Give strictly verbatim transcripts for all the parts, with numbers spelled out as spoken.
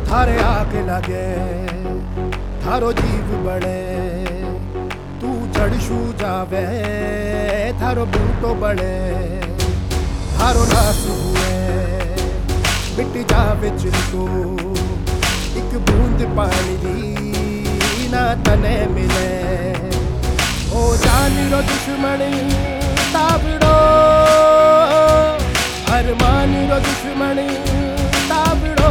थारे आके लगे थारो जीव बड़े तू चढ़शू जावे थारो बूटो बड़े थारो नास हुए मिट जावे चिनको एक बूंद पानी दी ना तने मिले ओ जान रो दुश्मनी ताबड़ो अरमान रो दुश्मनी ताबड़ो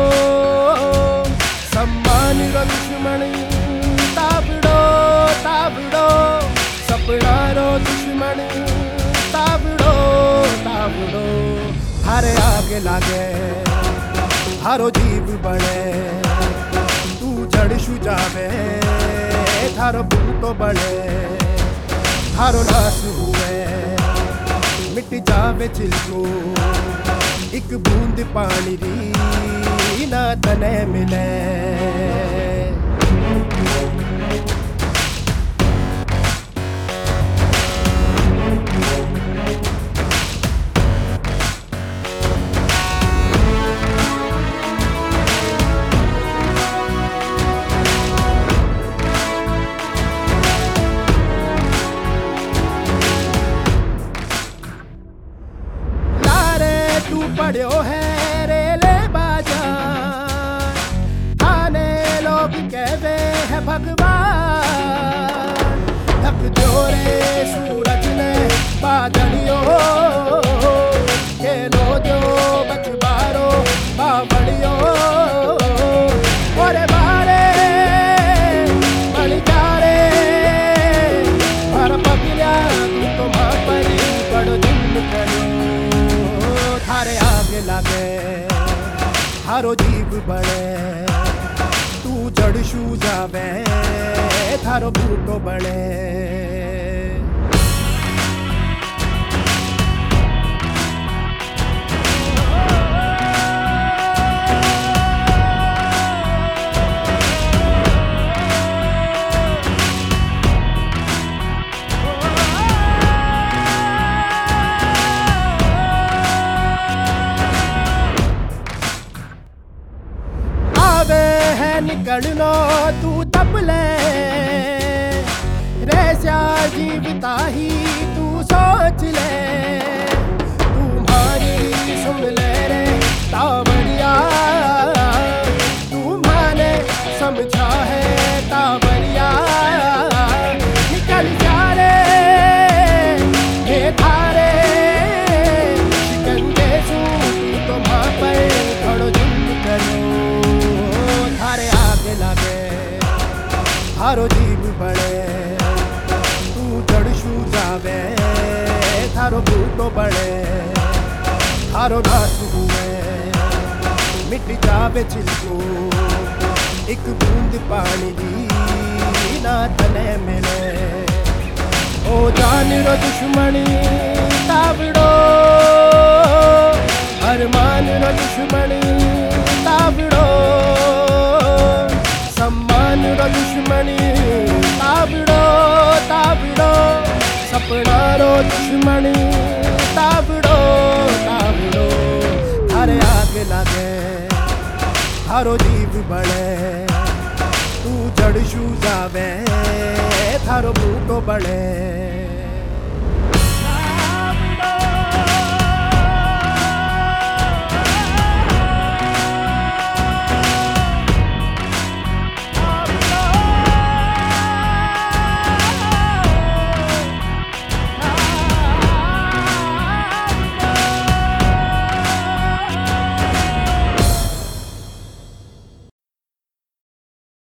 सम्मान रो दुश्मनी ताबड़ो ताबड़ो सपना रो दुश्मनी ताबड़ो ताबड़ो थारे आगे लागे थारो जीव बड़े तू जड़शु जावे थारो बूटो बड़े थारो नास हुए मिट जावे चिलको एक बूंद पानी दी ना तने मिले पढ़ो है रेले बाजार थाने लोग कहते हैं भगवान ढक जोरे सूरज ने बादलियों खेलो जो बचबारो बावड़ियों और बारे बड़ी जारे पर पगलिया तू तो मां परी बड़ो दिन करो थारे आगे लागे थारो जीव बड़े तू जड़शू जावे थारो बूटो बड़े निकलनो तू तपले रेस्या जीवता ही तू सोच ले तुम्हारी सुन ले रे तावड़िया तुम्हारे समझा है तावड़िया निकल जा रे ये थारे शिकंजे सू तो मां पर थोड़ो जुल्म करो थारे आगे लागे थारो जीव बड़े तू जड़शू जावे थारो बूटो बड़े थारो नास हुए मिट जावे चिलको एक बूंद पानी दी ना तने मिले ओ जान रो दुश्मनी ताबड़ो अरमान रो दुश्मनी ताबड़ो सम्मान रो दुश्मनी ताबड़ो ताबड़ो सपना रो दुश्मनी ताबड़ो ताबड़ो थारे आगे लागे थारो जीव बड़े तू जड़शू जावे थारो बूटो बड़े।